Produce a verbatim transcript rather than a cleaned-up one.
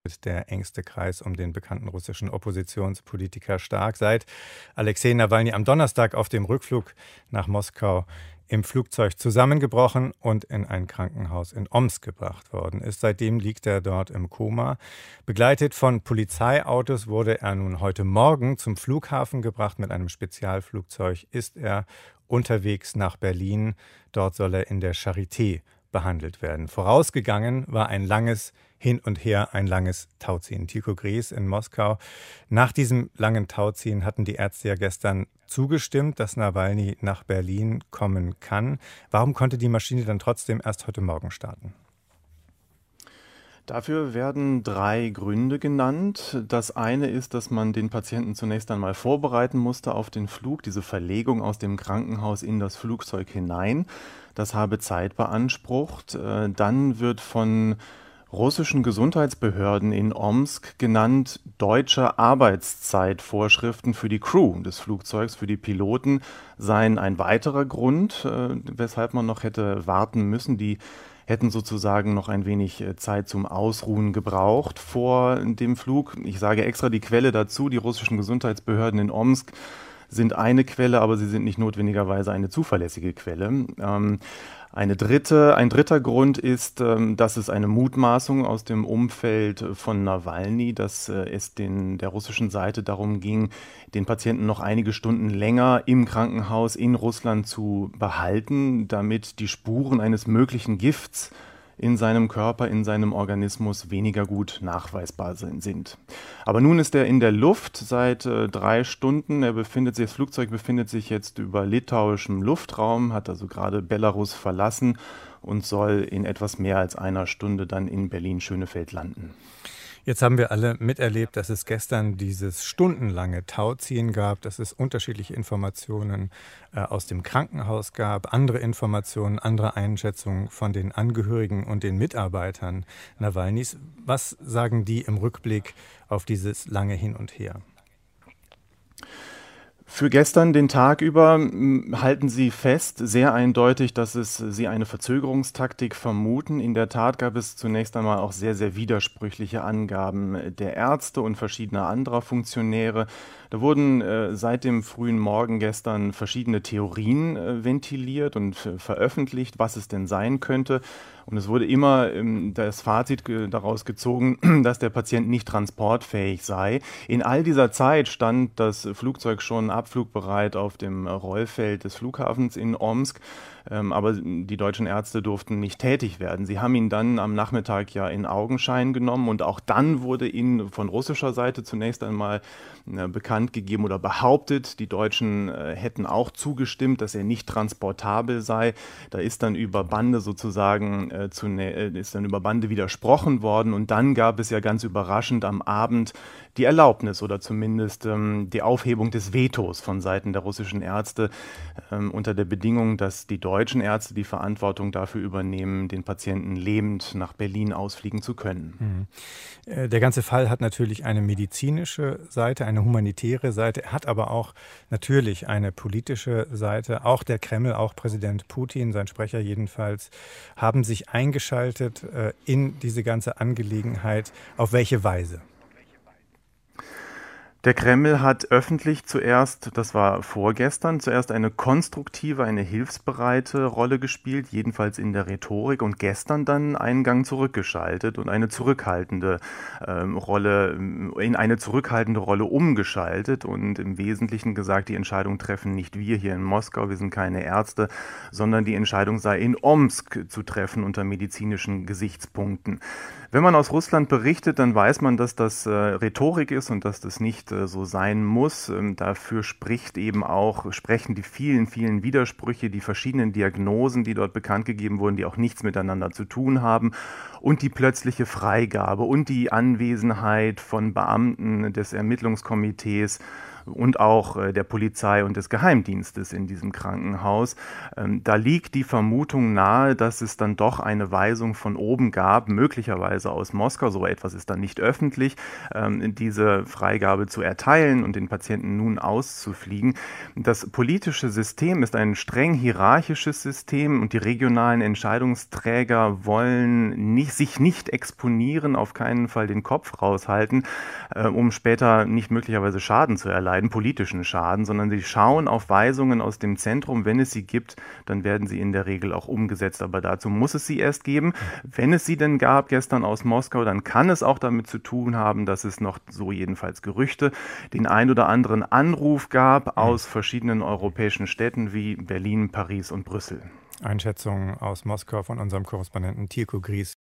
der engste Kreis um den bekannten russischen Oppositionspolitiker Stark, seit Alexei Nawalny am Donnerstag auf dem Rückflug nach Moskau im Flugzeug zusammengebrochen und in ein Krankenhaus in Omsk gebracht worden ist. Seitdem liegt er dort im Koma. Begleitet von Polizeiautos wurde er nun heute Morgen zum Flughafen gebracht. Mit einem Spezialflugzeug ist er unterwegs nach Berlin. Dort soll er in der Charité behandelt werden. Vorausgegangen war ein langes Hin und Her, ein langes Tauziehen. Tycho Gries in Moskau. Nach diesem langen Tauziehen hatten die Ärzte ja gestern zugestimmt, dass Nawalny nach Berlin kommen kann. Warum konnte die Maschine dann trotzdem erst heute Morgen starten? Dafür werden drei Gründe genannt. Das eine ist, dass man den Patienten zunächst einmal vorbereiten musste auf den Flug, diese Verlegung aus dem Krankenhaus in das Flugzeug hinein. Das habe Zeit beansprucht. Dann wird von russischen Gesundheitsbehörden in Omsk genannt, deutsche Arbeitszeitvorschriften für die Crew des Flugzeugs, für die Piloten, seien ein weiterer Grund, weshalb man noch hätte warten müssen. Die hätten sozusagen noch ein wenig Zeit zum Ausruhen gebraucht vor dem Flug. Ich sage extra die Quelle dazu, die russischen Gesundheitsbehörden in Omsk sind eine Quelle, aber sie sind nicht notwendigerweise eine zuverlässige Quelle. Ähm, eine dritte, ein dritter Grund ist, ähm, dass es eine Mutmaßung aus dem Umfeld von Nawalny, dass äh, es den, der russischen Seite darum ging, den Patienten noch einige Stunden länger im Krankenhaus in Russland zu behalten, damit die Spuren eines möglichen Gifts in seinem Körper, in seinem Organismus weniger gut nachweisbar sind. Aber nun ist er in der Luft seit äh, drei Stunden. Er befindet sich, das Flugzeug befindet sich jetzt über litauischem Luftraum, hat also gerade Belarus verlassen und soll in etwas mehr als einer Stunde dann in Berlin-Schönefeld landen. Jetzt haben wir alle miterlebt, dass es gestern dieses stundenlange Tauziehen gab, dass es unterschiedliche Informationen äh, aus dem Krankenhaus gab, andere Informationen, andere Einschätzungen von den Angehörigen und den Mitarbeitern Nawalnys. Was sagen die im Rückblick auf dieses lange Hin und Her? Für gestern, den Tag über, halten sie fest, sehr eindeutig, dass es sie eine Verzögerungstaktik vermuten. In der Tat gab es zunächst einmal auch sehr, sehr widersprüchliche Angaben der Ärzte und verschiedener anderer Funktionäre. Da wurden äh, seit dem frühen Morgen gestern verschiedene Theorien äh, ventiliert und äh, veröffentlicht, was es denn sein könnte. Und es wurde immer ähm, das Fazit ge- daraus gezogen, dass der Patient nicht transportfähig sei. In all dieser Zeit stand das Flugzeug schon abflugbereit auf dem Rollfeld des Flughafens in Omsk. Ähm, aber die deutschen Ärzte durften nicht tätig werden. Sie haben ihn dann am Nachmittag ja in Augenschein genommen und auch dann wurde ihnen von russischer Seite zunächst einmal äh, bekannt gegeben oder behauptet, die Deutschen äh, hätten auch zugestimmt, dass er nicht transportabel sei. Da ist dann über Bande sozusagen äh, zu, äh, ist dann über Bande widersprochen worden und dann gab es ja ganz überraschend am Abend die Erlaubnis oder zumindest ähm, die Aufhebung des Vetos von Seiten der russischen Ärzte ähm, unter der Bedingung, dass die deutschen Ärzte die Verantwortung dafür übernehmen, den Patienten lebend nach Berlin ausfliegen zu können. Mhm. Der ganze Fall hat natürlich eine medizinische Seite, eine humanitäre Seite, er hat aber auch natürlich eine politische Seite. Auch der Kreml, auch Präsident Putin, sein Sprecher jedenfalls, haben sich eingeschaltet äh, in diese ganze Angelegenheit. Auf welche Weise? Der Kreml hat öffentlich zuerst, das war vorgestern, zuerst eine konstruktive, eine hilfsbereite Rolle gespielt, jedenfalls in der Rhetorik, und gestern dann einen Gang zurückgeschaltet und eine zurückhaltende ähm, Rolle, in eine zurückhaltende Rolle umgeschaltet und im Wesentlichen gesagt, die Entscheidung treffen nicht wir hier in Moskau, wir sind keine Ärzte, sondern die Entscheidung sei in Omsk zu treffen unter medizinischen Gesichtspunkten. Wenn man aus Russland berichtet, dann weiß man, dass das äh, Rhetorik ist und dass das nicht äh, so sein muss. Ähm, dafür spricht eben auch, sprechen die vielen, vielen Widersprüche, die verschiedenen Diagnosen, die dort bekannt gegeben wurden, die auch nichts miteinander zu tun haben, und die plötzliche Freigabe und die Anwesenheit von Beamten des Ermittlungskomitees, und auch äh, der Polizei und des Geheimdienstes in diesem Krankenhaus. Ähm, da liegt die Vermutung nahe, dass es dann doch eine Weisung von oben gab, möglicherweise aus Moskau, so etwas ist dann nicht öffentlich, ähm, diese Freigabe zu erteilen und den Patienten nun auszufliegen. Das politische System ist ein streng hierarchisches System und die regionalen Entscheidungsträger wollen nicht, sich nicht exponieren, auf keinen Fall den Kopf raushalten, äh, um später nicht möglicherweise Schaden zu erleiden, politischen Schaden, sondern sie schauen auf Weisungen aus dem Zentrum. Wenn es sie gibt, dann werden sie in der Regel auch umgesetzt. Aber dazu muss es sie erst geben. Wenn es sie denn gab gestern aus Moskau, dann kann es auch damit zu tun haben, dass es noch, so jedenfalls Gerüchte, den ein oder anderen Anruf gab aus verschiedenen europäischen Städten wie Berlin, Paris und Brüssel. Einschätzungen aus Moskau von unserem Korrespondenten Tirko Gries.